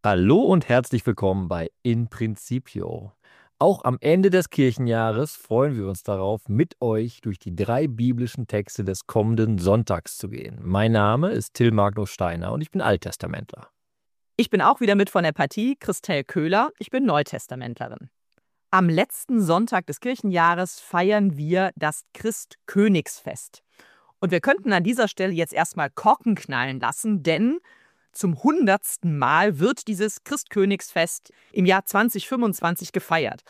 Hallo und herzlich willkommen bei In Principio. Auch am Ende des Kirchenjahres freuen wir uns darauf, mit euch durch die 3 biblischen Texte des kommenden Sonntags zu gehen. Mein Name ist Till Magnus Steiner und ich bin Alttestamentler. Ich bin auch wieder mit von der Partie, Christel Köhler, ich bin Neutestamentlerin. Am letzten Sonntag des Kirchenjahres feiern wir das Christkönigsfest. Und wir könnten an dieser Stelle jetzt erstmal Korken knallen lassen, denn zum 100. Mal wird dieses Christkönigsfest im Jahr 2025 gefeiert.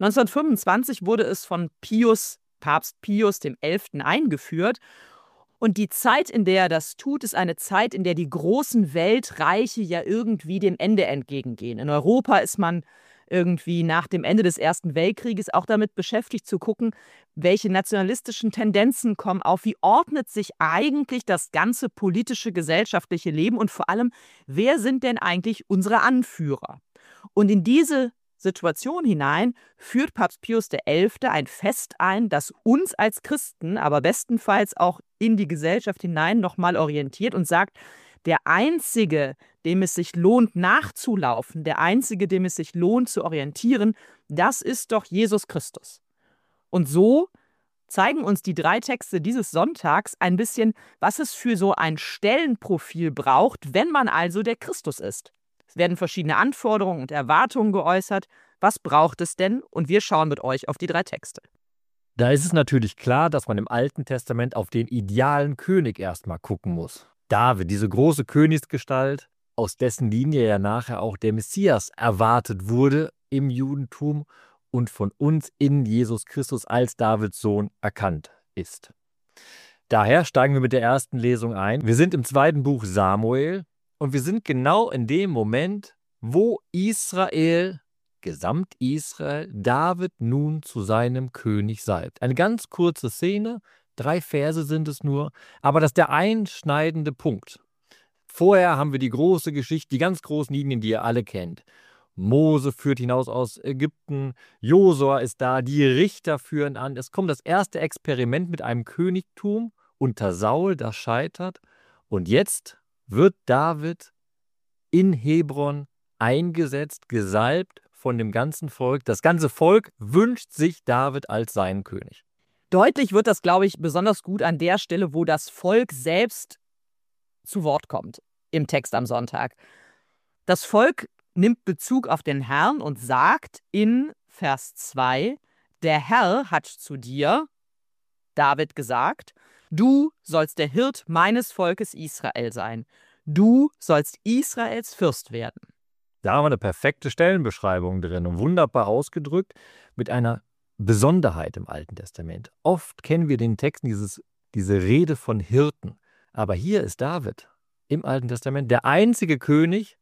1925 wurde es von Papst Pius XI. Eingeführt. Und die Zeit, in der er das tut, ist eine Zeit, in der die großen Weltreiche ja irgendwie dem Ende entgegengehen. In Europa ist man irgendwie nach dem Ende des Ersten Weltkrieges auch damit beschäftigt zu gucken, welche nationalistischen Tendenzen kommen auf, wie ordnet sich eigentlich das ganze politische, gesellschaftliche Leben und vor allem, wer sind denn eigentlich unsere Anführer? Und in diese Situation hinein führt Papst Pius XI. Ein Fest ein, das uns als Christen, aber bestenfalls auch in die Gesellschaft hinein nochmal orientiert und sagt, der Einzige, dem es sich lohnt nachzulaufen, der Einzige, dem es sich lohnt zu orientieren, das ist doch Jesus Christus. Und so zeigen uns die 3 Texte dieses Sonntags ein bisschen, was es für so ein Stellenprofil braucht, wenn man also der Christus ist. Es werden verschiedene Anforderungen und Erwartungen geäußert. Was braucht es denn? Und wir schauen mit euch auf die 3 Texte. Da ist es natürlich klar, dass man im Alten Testament auf den idealen König erstmal gucken muss. David, diese große Königsgestalt, aus dessen Linie ja nachher auch der Messias erwartet wurde im Judentum und von uns in Jesus Christus als Davids Sohn erkannt ist. Daher steigen wir mit der ersten Lesung ein. Wir sind im 2. Buch Samuel und wir sind genau in dem Moment, wo Israel, gesamt Israel, David nun zu seinem König salbt. Eine ganz kurze Szene, 3 Verse sind es nur, aber das ist der einschneidende Punkt. Vorher haben wir die große Geschichte, die ganz großen Linien, die ihr alle kennt. Mose führt hinaus aus Ägypten, Josua ist da, die Richter führen an. Es kommt das erste Experiment mit einem Königtum unter Saul, das scheitert. Und jetzt wird David in Hebron eingesetzt, gesalbt von dem ganzen Volk. Das ganze Volk wünscht sich David als seinen König. Deutlich wird das, glaube ich, besonders gut an der Stelle, wo das Volk selbst zu Wort kommt im Text am Sonntag. Das Volk nimmt Bezug auf den Herrn und sagt in Vers 2, der Herr hat zu dir, David, gesagt, du sollst der Hirt meines Volkes Israel sein. Du sollst Israels Fürst werden. Da haben wir eine perfekte Stellenbeschreibung drin und wunderbar ausgedrückt mit einer Besonderheit im Alten Testament. Oft kennen wir den Texten diese Rede von Hirten. Aber hier ist David im Alten Testament der einzige König,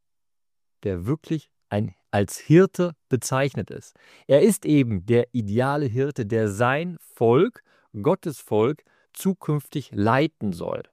der wirklich als Hirte bezeichnet ist. Er ist eben der ideale Hirte, der sein Volk, Gottes Volk, zukünftig leiten soll.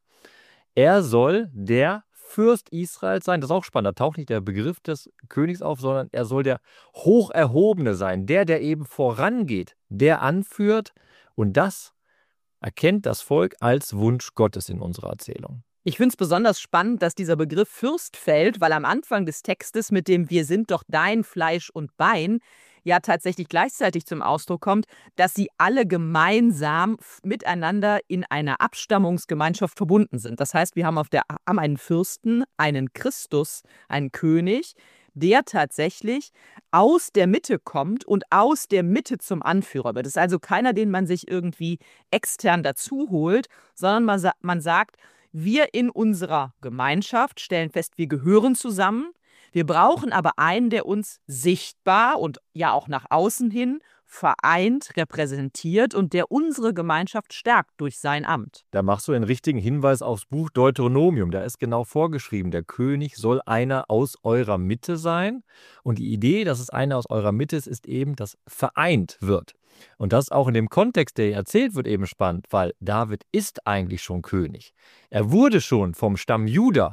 Er soll der Fürst Israels sein. Das ist auch spannend. Da taucht nicht der Begriff des Königs auf, sondern er soll der Hocherhobene sein. Der eben vorangeht, der anführt. Und das erkennt das Volk als Wunsch Gottes in unserer Erzählung. Ich finde es besonders spannend, dass dieser Begriff Fürst fällt, weil am Anfang des Textes mit dem Wir sind doch dein Fleisch und Bein ja tatsächlich gleichzeitig zum Ausdruck kommt, dass sie alle gemeinsam miteinander in einer Abstammungsgemeinschaft verbunden sind. Das heißt, wir haben haben einen Fürsten, einen Christus, einen König, der tatsächlich aus der Mitte kommt und aus der Mitte zum Anführer wird. Das ist also keiner, den man sich irgendwie extern dazu holt, sondern man sagt, wir in unserer Gemeinschaft stellen fest, wir gehören zusammen. Wir brauchen aber einen, der uns sichtbar und ja auch nach außen hin vereint, repräsentiert und der unsere Gemeinschaft stärkt durch sein Amt. Da machst du einen richtigen Hinweis aufs Buch Deuteronomium. Da ist genau vorgeschrieben, der König soll einer aus eurer Mitte sein. Und die Idee, dass es einer aus eurer Mitte ist, ist eben, dass vereint wird. Und das auch in dem Kontext, der hier erzählt wird, eben spannend, weil David ist eigentlich schon König. Er wurde schon vom Stamm Juda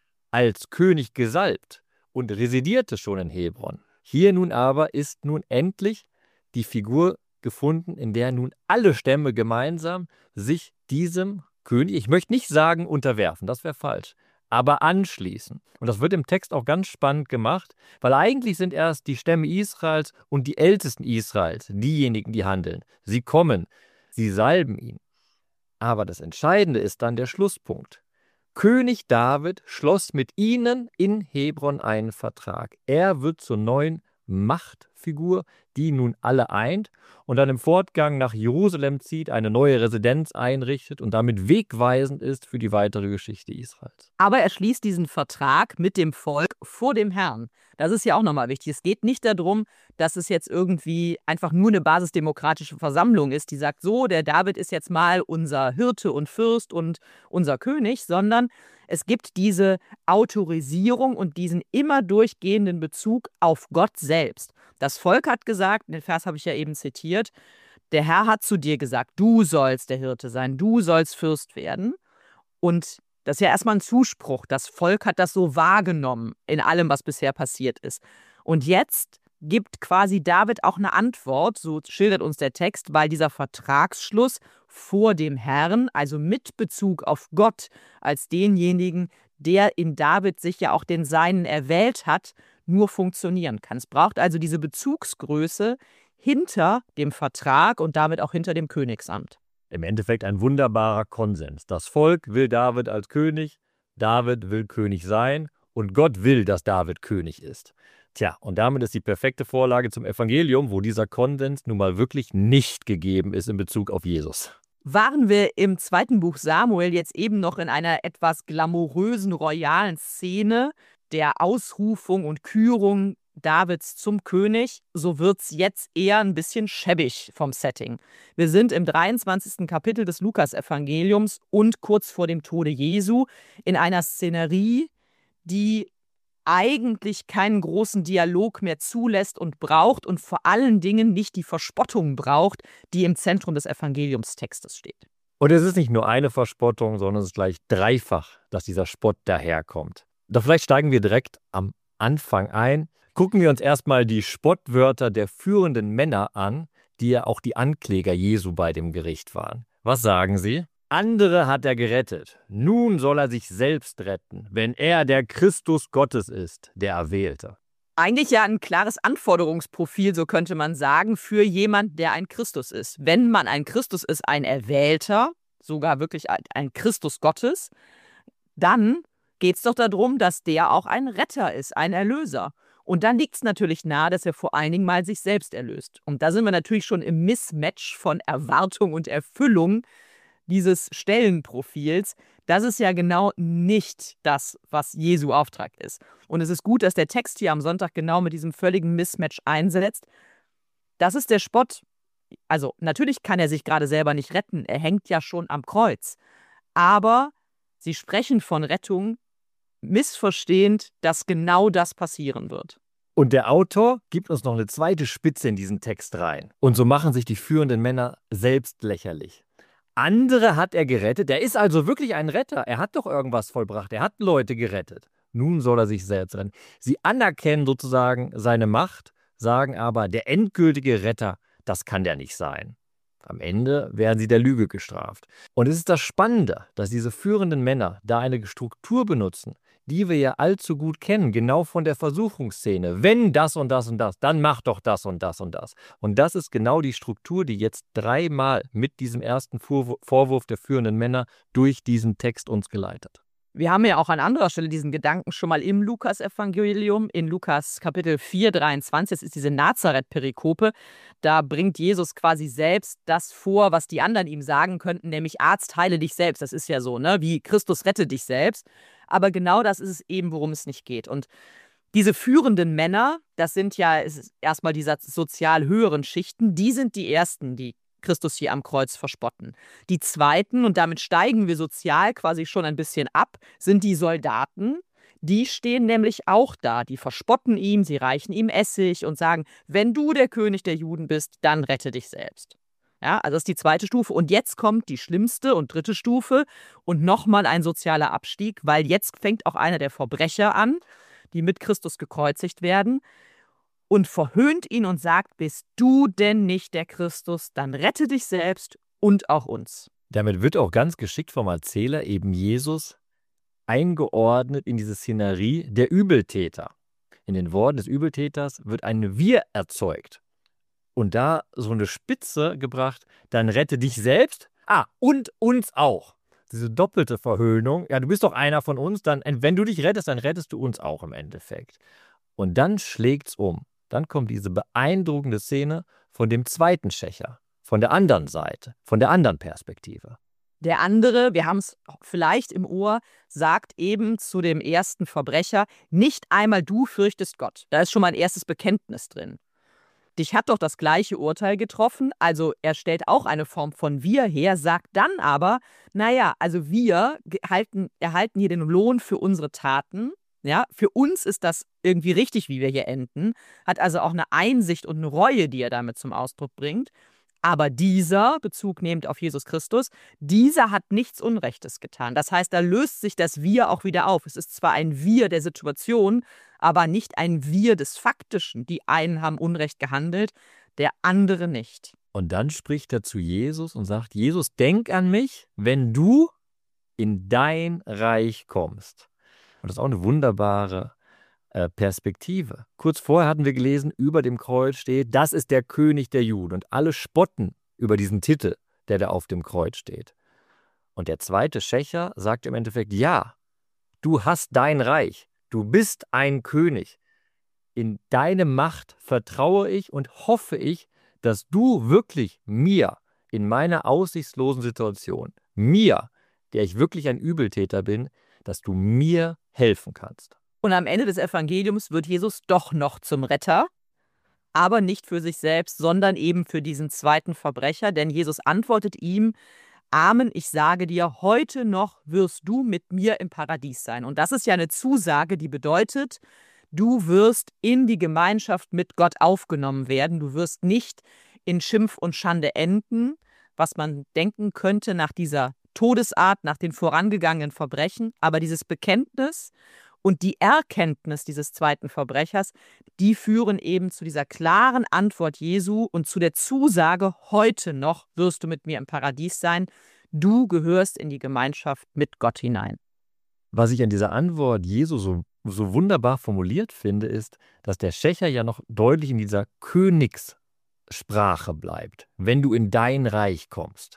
als König gesalbt und residierte schon in Hebron. Hier nun aber ist nun endlich die Figur gefunden, in der nun alle Stämme gemeinsam sich diesem König, ich möchte nicht sagen unterwerfen, das wäre falsch, aber anschließen. Und das wird im Text auch ganz spannend gemacht, weil eigentlich sind erst die Stämme Israels und die Ältesten Israels diejenigen, die handeln. Sie kommen, sie salben ihn. Aber das Entscheidende ist dann der Schlusspunkt. König David schloss mit ihnen in Hebron einen Vertrag. Er wird zur neuen Machtfigur, die nun alle eint und dann im Fortgang nach Jerusalem zieht, eine neue Residenz einrichtet und damit wegweisend ist für die weitere Geschichte Israels. Aber er schließt diesen Vertrag mit dem Volk vor dem Herrn. Das ist ja auch nochmal wichtig. Es geht nicht darum, dass es jetzt irgendwie einfach nur eine basisdemokratische Versammlung ist, die sagt, so, der David ist jetzt mal unser Hirte und Fürst und unser König, sondern es gibt diese Autorisierung und diesen immer durchgehenden Bezug auf Gott selbst. Das Volk hat gesagt, den Vers habe ich ja eben zitiert, der Herr hat zu dir gesagt, du sollst der Hirte sein, du sollst Fürst werden. Und das ist ja erstmal ein Zuspruch. Das Volk hat das so wahrgenommen in allem, was bisher passiert ist. Und jetzt gibt quasi David auch eine Antwort, so schildert uns der Text, weil dieser Vertragsschluss vor dem Herrn, also mit Bezug auf Gott als denjenigen, der in David sich ja auch den Seinen erwählt hat, nur funktionieren kann. Es braucht also diese Bezugsgröße hinter dem Vertrag und damit auch hinter dem Königsamt. Im Endeffekt ein wunderbarer Konsens. Das Volk will David als König, David will König sein und Gott will, dass David König ist. Tja, und damit ist die perfekte Vorlage zum Evangelium, wo dieser Konsens nun mal wirklich nicht gegeben ist in Bezug auf Jesus. Waren wir im 2. Buch Samuel jetzt eben noch in einer etwas glamourösen, royalen Szene der Ausrufung und Kürung Davids zum König, so wird es jetzt eher ein bisschen schäbig vom Setting. Wir sind im 23. Kapitel des Lukas-Evangeliums und kurz vor dem Tode Jesu in einer Szenerie, die eigentlich keinen großen Dialog mehr zulässt und braucht und vor allen Dingen nicht die Verspottung braucht, die im Zentrum des Evangeliumstextes steht. Und es ist nicht nur eine Verspottung, sondern es ist gleich dreifach, dass dieser Spott daherkommt. Doch vielleicht steigen wir direkt am Anfang ein. Gucken wir uns erstmal die Spottwörter der führenden Männer an, die ja auch die Ankläger Jesu bei dem Gericht waren. Was sagen sie? Andere hat er gerettet. Nun soll er sich selbst retten, wenn er der Christus Gottes ist, der Erwählte. Eigentlich ja ein klares Anforderungsprofil, so könnte man sagen, für jemand, der ein Christus ist. Wenn man ein Christus ist, ein Erwählter, sogar wirklich ein Christus Gottes, dann geht es doch darum, dass der auch ein Retter ist, ein Erlöser. Und dann liegt es natürlich nahe, dass er vor allen Dingen mal sich selbst erlöst. Und da sind wir natürlich schon im Mismatch von Erwartung und Erfüllung dieses Stellenprofils. Das ist ja genau nicht das, was Jesu Auftrag ist. Und es ist gut, dass der Text hier am Sonntag genau mit diesem völligen Mismatch einsetzt. Das ist der Spott. Also natürlich kann er sich gerade selber nicht retten. Er hängt ja schon am Kreuz. Aber sie sprechen von Rettung, missverstehend, dass genau das passieren wird. Und der Autor gibt uns noch eine zweite Spitze in diesen Text rein. Und so machen sich die führenden Männer selbst lächerlich. Andere hat er gerettet. Er ist also wirklich ein Retter. Er hat doch irgendwas vollbracht. Er hat Leute gerettet. Nun soll er sich selbst retten. Sie anerkennen sozusagen seine Macht, sagen aber, der endgültige Retter, das kann der nicht sein. Am Ende werden sie der Lüge gestraft. Und es ist das Spannende, dass diese führenden Männer da eine Struktur benutzen, die wir ja allzu gut kennen, genau von der Versuchungsszene. Wenn das und das und das, dann mach doch das und das und das. Und das ist genau die Struktur, die jetzt dreimal mit diesem ersten Vorwurf der führenden Männer durch diesen Text uns geleitet. Wir haben ja auch an anderer Stelle diesen Gedanken schon mal im Lukas-Evangelium, in Lukas Kapitel 4, 23, das ist diese Nazareth-Perikope. Da bringt Jesus quasi selbst das vor, was die anderen ihm sagen könnten, nämlich Arzt, heile dich selbst. Das ist ja so, ne? Wie Christus rette dich selbst. Aber genau das ist es eben, worum es nicht geht. Und diese führenden Männer, das sind ja erstmal die sozial höheren Schichten, die sind die Ersten, die Christus hier am Kreuz verspotten. Die Zweiten, und damit steigen wir sozial quasi schon ein bisschen ab, sind die Soldaten. Die stehen nämlich auch da. Die verspotten ihm, sie reichen ihm Essig und sagen, wenn du der König der Juden bist, dann rette dich selbst. Ja, also das ist die zweite Stufe. Und jetzt kommt die schlimmste und dritte Stufe und nochmal ein sozialer Abstieg, weil jetzt fängt auch einer der Verbrecher an, die mit Christus gekreuzigt werden, und verhöhnt ihn und sagt, bist du denn nicht der Christus, dann rette dich selbst und auch uns. Damit wird auch ganz geschickt vom Erzähler eben Jesus eingeordnet in diese Szenerie der Übeltäter. In den Worten des Übeltäters wird ein Wir erzeugt. Und da so eine Spitze gebracht, dann rette dich selbst, und uns auch. Diese doppelte Verhöhnung, ja, du bist doch einer von uns, dann, wenn du dich rettest, dann rettest du uns auch im Endeffekt. Und dann schlägt's um. Dann kommt diese beeindruckende Szene von dem zweiten Schächer, von der anderen Seite, von der anderen Perspektive. Der andere, wir haben es vielleicht im Ohr, sagt eben zu dem ersten Verbrecher, nicht einmal du fürchtest Gott. Da ist schon mal ein erstes Bekenntnis drin. Dich hat doch das gleiche Urteil getroffen, also er stellt auch eine Form von Wir her, sagt dann aber, naja, also wir erhalten hier den Lohn für unsere Taten. Ja, für uns ist das irgendwie richtig, wie wir hier enden, hat also auch eine Einsicht und eine Reue, die er damit zum Ausdruck bringt. Aber dieser, Bezug nehmend auf Jesus Christus, dieser hat nichts Unrechtes getan. Das heißt, da löst sich das Wir auch wieder auf. Es ist zwar ein Wir der Situation, aber nicht ein Wir des Faktischen. Die einen haben Unrecht gehandelt, der andere nicht. Und dann spricht er zu Jesus und sagt, Jesus, denk an mich, wenn du in dein Reich kommst. Und das ist auch eine wunderbare Perspektive. Kurz vorher hatten wir gelesen, über dem Kreuz steht, das ist der König der Juden. Und alle spotten über diesen Titel, der da auf dem Kreuz steht. Und der zweite Schächer sagt im Endeffekt, ja, du hast dein Reich, du bist ein König. In deine Macht vertraue ich und hoffe ich, dass du wirklich mir in meiner aussichtslosen Situation, mir, der ich wirklich ein Übeltäter bin, dass du mir helfen kannst. Und am Ende des Evangeliums wird Jesus doch noch zum Retter, aber nicht für sich selbst, sondern eben für diesen zweiten Verbrecher. Denn Jesus antwortet ihm, Amen, ich sage dir, heute noch wirst du mit mir im Paradies sein. Und das ist ja eine Zusage, die bedeutet, du wirst in die Gemeinschaft mit Gott aufgenommen werden. Du wirst nicht in Schimpf und Schande enden, was man denken könnte nach dieser Todesart, nach den vorangegangenen Verbrechen. Aber dieses Bekenntnis und die Erkenntnis dieses zweiten Verbrechers, die führen eben zu dieser klaren Antwort Jesu und zu der Zusage, heute noch wirst du mit mir im Paradies sein. Du gehörst in die Gemeinschaft mit Gott hinein. Was ich an dieser Antwort Jesu so wunderbar formuliert finde, ist, dass der Schächer ja noch deutlich in dieser Königssprache bleibt, wenn du in dein Reich kommst.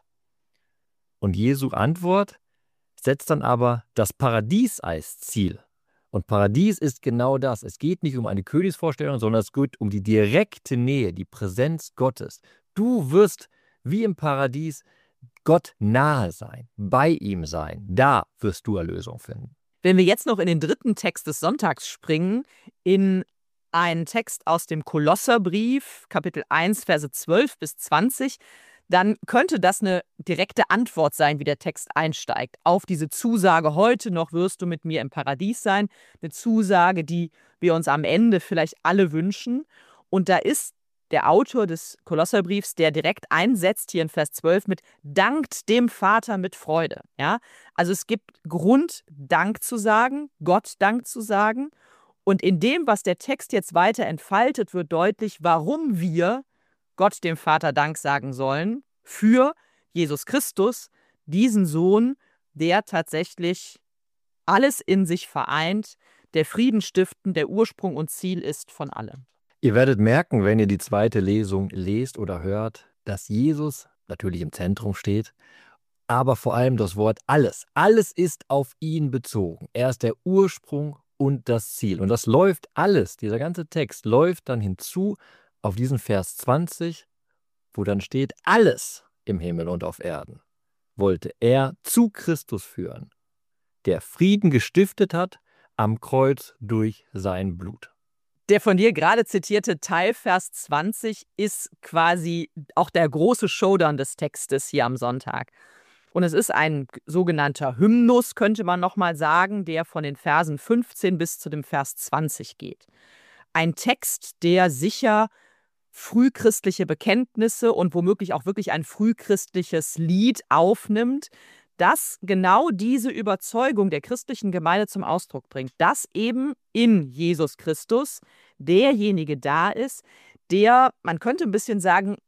Und Jesu Antwort setzt dann aber das Paradies als Ziel. Und Paradies ist genau das. Es geht nicht um eine Königsvorstellung, sondern es geht um die direkte Nähe, die Präsenz Gottes. Du wirst wie im Paradies Gott nahe sein, bei ihm sein. Da wirst du Erlösung finden. Wenn wir jetzt noch in den dritten Text des Sonntags springen, in einen Text aus dem Kolosserbrief, Kapitel 1, Verse 12 bis 20, dann könnte das eine direkte Antwort sein, wie der Text einsteigt, auf diese Zusage, heute noch wirst du mit mir im Paradies sein. Eine Zusage, die wir uns am Ende vielleicht alle wünschen. Und da ist der Autor des Kolosserbriefs, der direkt einsetzt, hier in Vers 12, mit dankt dem Vater mit Freude. Ja? Also es gibt Grund, Dank zu sagen, Gott Dank zu sagen. Und in dem, was der Text jetzt weiter entfaltet, wird deutlich, warum wir Gott dem Vater Dank sagen sollen für Jesus Christus, diesen Sohn, der tatsächlich alles in sich vereint, der Frieden stiften, der Ursprung und Ziel ist von allem. Ihr werdet merken, wenn ihr die zweite Lesung lest oder hört, dass Jesus natürlich im Zentrum steht, aber vor allem das Wort alles. Alles ist auf ihn bezogen. Er ist der Ursprung und das Ziel. Und das läuft alles, dieser ganze Text läuft dann hinzu auf diesen Vers 20, wo dann steht, alles im Himmel und auf Erden wollte er zu Christus führen, der Frieden gestiftet hat am Kreuz durch sein Blut. Der von dir gerade zitierte Teilvers 20 ist quasi auch der große Showdown des Textes hier am Sonntag. Und es ist ein sogenannter Hymnus, könnte man nochmal sagen, der von den Versen 15 bis zu dem Vers 20 geht. Ein Text, der sicher frühchristliche Bekenntnisse und womöglich auch wirklich ein frühchristliches Lied aufnimmt, das genau diese Überzeugung der christlichen Gemeinde zum Ausdruck bringt, dass eben in Jesus Christus derjenige da ist, der, man könnte ein bisschen sagen,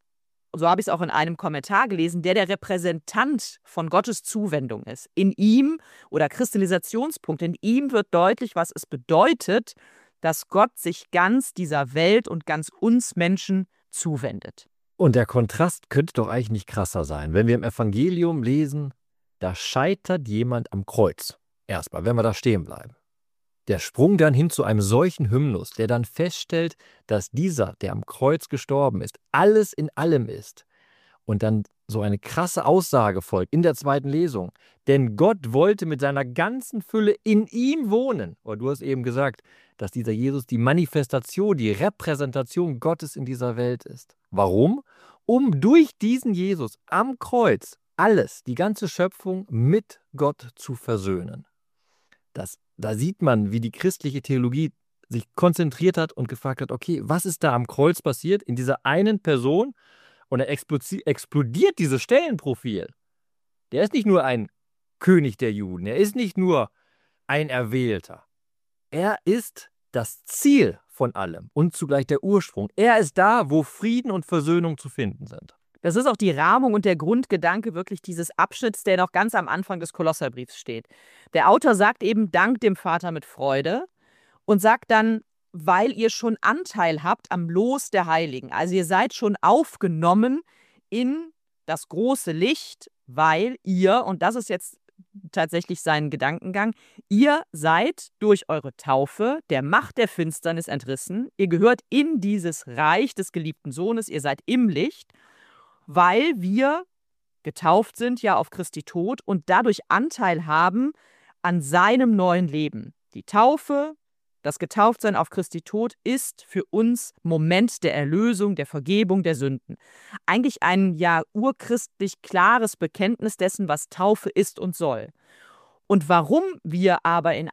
so habe ich es auch in einem Kommentar gelesen, der Repräsentant von Gottes Zuwendung ist. In ihm oder Kristallisationspunkt, in ihm wird deutlich, was es bedeutet, dass Gott sich ganz dieser Welt und ganz uns Menschen zuwendet. Und der Kontrast könnte doch eigentlich nicht krasser sein. Wenn wir im Evangelium lesen, da scheitert jemand am Kreuz. Erstmal, wenn wir da stehen bleiben. Der Sprung dann hin zu einem solchen Hymnus, der dann feststellt, dass dieser, der am Kreuz gestorben ist, alles in allem ist. Und dann so eine krasse Aussage folgt in der zweiten Lesung. Denn Gott wollte mit seiner ganzen Fülle in ihm wohnen. Oder du hast eben gesagt, dass dieser Jesus die Manifestation, die Repräsentation Gottes in dieser Welt ist. Warum? Um durch diesen Jesus am Kreuz alles, die ganze Schöpfung mit Gott zu versöhnen. Da sieht man, wie die christliche Theologie sich konzentriert hat und gefragt hat, okay, was ist da am Kreuz passiert in dieser einen Person? Und er explodiert dieses Stellenprofil. Der ist nicht nur ein König der Juden, er ist nicht nur ein Erwählter. Er ist das Ziel von allem und zugleich der Ursprung. Er ist da, wo Frieden und Versöhnung zu finden sind. Das ist auch die Rahmung und der Grundgedanke wirklich dieses Abschnitts, der noch ganz am Anfang des Kolosserbriefs steht. Der Autor sagt eben, dankt dem Vater mit Freude und sagt dann, weil ihr schon Anteil habt am Los der Heiligen. Also ihr seid schon aufgenommen in das große Licht, weil ihr, und das ist jetzt tatsächlich sein Gedankengang, ihr seid durch eure Taufe der Macht der Finsternis entrissen. Ihr gehört in dieses Reich des geliebten Sohnes, ihr seid im Licht, weil wir getauft sind ja auf Christi Tod und dadurch Anteil haben an seinem neuen Leben. Die Taufe, das Getauftsein auf Christi Tod ist für uns Moment der Erlösung, der Vergebung der Sünden. Eigentlich ein ja urchristlich klares Bekenntnis dessen, was Taufe ist und soll. Und warum wir aber in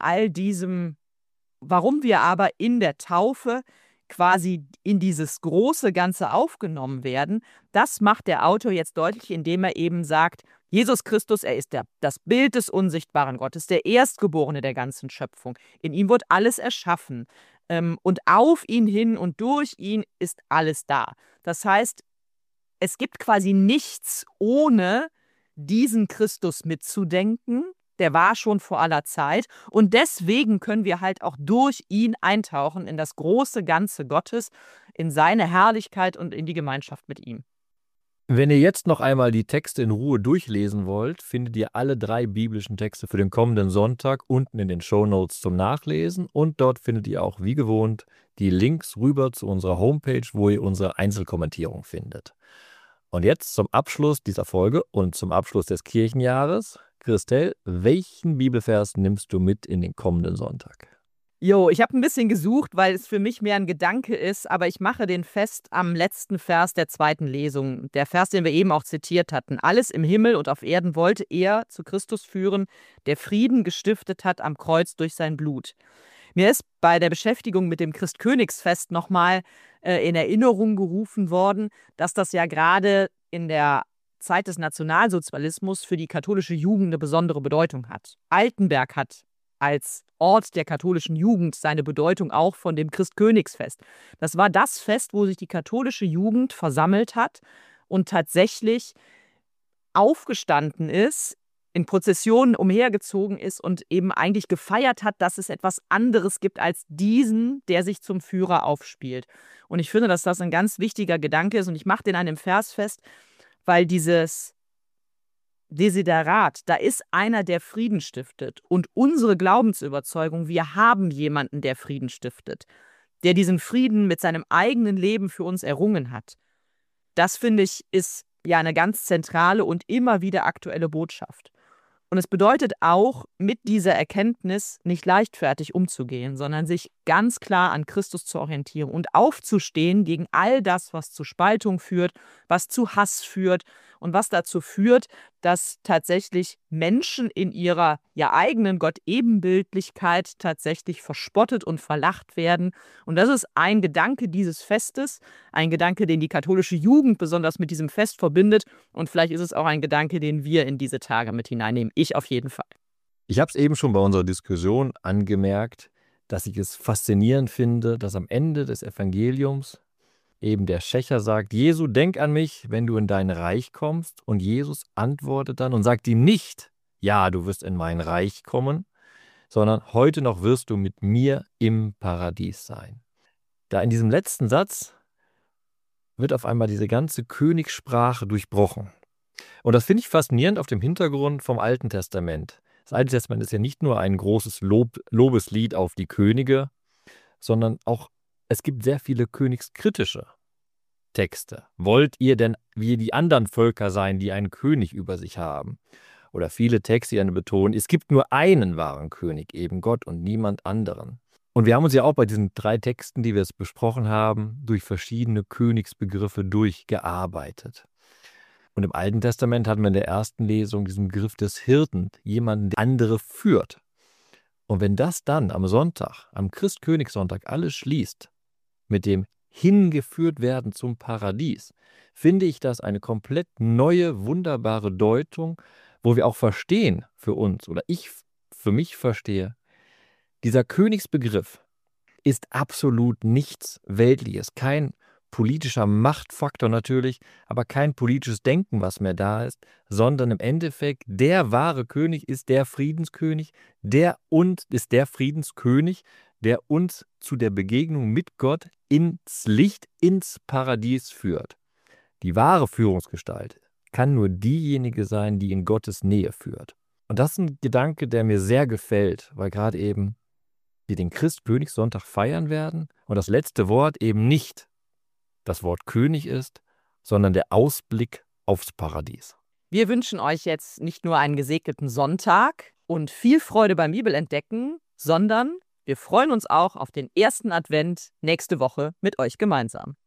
der Taufe quasi in dieses große Ganze aufgenommen werden, das macht der Autor jetzt deutlich, indem er eben sagt, Jesus Christus, er ist das Bild des unsichtbaren Gottes, der Erstgeborene der ganzen Schöpfung. In ihm wird alles erschaffen und auf ihn hin und durch ihn ist alles da. Das heißt, es gibt quasi nichts ohne diesen Christus mitzudenken. Der war schon vor aller Zeit und deswegen können wir halt auch durch ihn eintauchen in das große Ganze Gottes, in seine Herrlichkeit und in die Gemeinschaft mit ihm. Wenn ihr jetzt noch einmal die Texte in Ruhe durchlesen wollt, findet ihr alle 3 biblischen Texte für den kommenden Sonntag unten in den Shownotes zum Nachlesen und dort findet ihr auch wie gewohnt die Links rüber zu unserer Homepage, wo ihr unsere Einzelkommentierung findet. Und jetzt zum Abschluss dieser Folge und zum Abschluss des Kirchenjahres. Christel, welchen Bibelvers nimmst du mit in den kommenden Sonntag? Ich habe ein bisschen gesucht, weil es für mich mehr ein Gedanke ist, aber ich mache den fest am letzten Vers der zweiten Lesung. Der Vers, den wir eben auch zitiert hatten. Alles im Himmel und auf Erden wollte er zu Christus führen, der Frieden gestiftet hat am Kreuz durch sein Blut. Mir ist bei der Beschäftigung mit dem Christkönigsfest nochmal in Erinnerung gerufen worden, dass das ja gerade in der Zeit des Nationalsozialismus für die katholische Jugend eine besondere Bedeutung hat. Altenberg hat als Ort der katholischen Jugend seine Bedeutung auch von dem Christkönigsfest. Das war das Fest, wo sich die katholische Jugend versammelt hat und tatsächlich aufgestanden ist, in Prozessionen umhergezogen ist und eben eigentlich gefeiert hat, dass es etwas anderes gibt als diesen, der sich zum Führer aufspielt. Und ich finde, dass das ein ganz wichtiger Gedanke ist und ich mache den an einem Vers fest, weil dieses Desiderat, da ist einer, der Frieden stiftet. Und unsere Glaubensüberzeugung, wir haben jemanden, der Frieden stiftet, der diesen Frieden mit seinem eigenen Leben für uns errungen hat. Das, finde ich, ist ja eine ganz zentrale und immer wieder aktuelle Botschaft. Und es bedeutet auch, mit dieser Erkenntnis nicht leichtfertig umzugehen, sondern sich ganz klar an Christus zu orientieren und aufzustehen gegen all das, was zu Spaltung führt, was zu Hass führt und was dazu führt, dass tatsächlich Menschen in ihrer eigenen Gott-Ebenbildlichkeit tatsächlich verspottet und verlacht werden. Und das ist ein Gedanke dieses Festes, ein Gedanke, den die katholische Jugend besonders mit diesem Fest verbindet. Und vielleicht ist es auch ein Gedanke, den wir in diese Tage mit hineinnehmen. Ich auf jeden Fall. Ich habe es eben schon bei unserer Diskussion angemerkt, dass ich es faszinierend finde, dass am Ende des Evangeliums eben der Schächer sagt, Jesu, denk an mich, wenn du in dein Reich kommst. Und Jesus antwortet dann und sagt ihm nicht, ja, du wirst in mein Reich kommen, sondern heute noch wirst du mit mir im Paradies sein. Da in diesem letzten Satz wird auf einmal diese ganze Königssprache durchbrochen. Und das finde ich faszinierend auf dem Hintergrund vom Alten Testament. Das Alte Testament ist ja nicht nur ein großes Lobeslied auf die Könige, sondern auch, es gibt sehr viele königskritische Texte. Wollt ihr denn wie die anderen Völker sein, die einen König über sich haben? Oder viele Texte, die dann betonen, es gibt nur einen wahren König, eben Gott und niemand anderen. Und wir haben uns ja auch bei diesen 3 Texten, die wir jetzt besprochen haben, durch verschiedene Königsbegriffe durchgearbeitet. Und im Alten Testament hatten wir in der ersten Lesung diesen Begriff des Hirten, jemanden, der andere führt. Und wenn das dann am Sonntag, am Christkönigssonntag alles schließt, mit dem hingeführt werden zum Paradies, finde ich das eine komplett neue, wunderbare Deutung, wo wir auch verstehen für uns, oder ich für mich verstehe, dieser Königsbegriff ist absolut nichts Weltliches, kein politischer Machtfaktor natürlich, aber kein politisches Denken, was mehr da ist, sondern im Endeffekt der wahre König ist der Friedenskönig, der Friedenskönig, der uns zu der Begegnung mit Gott ins Licht, ins Paradies führt. Die wahre Führungsgestalt kann nur diejenige sein, die in Gottes Nähe führt. Und das ist ein Gedanke, der mir sehr gefällt, weil gerade eben wir den Christkönigssonntag feiern werden und das letzte Wort eben nicht das Wort König ist, sondern der Ausblick aufs Paradies. Wir wünschen euch jetzt nicht nur einen gesegneten Sonntag und viel Freude beim Bibelentdecken, sondern wir freuen uns auch auf den ersten Advent nächste Woche mit euch gemeinsam.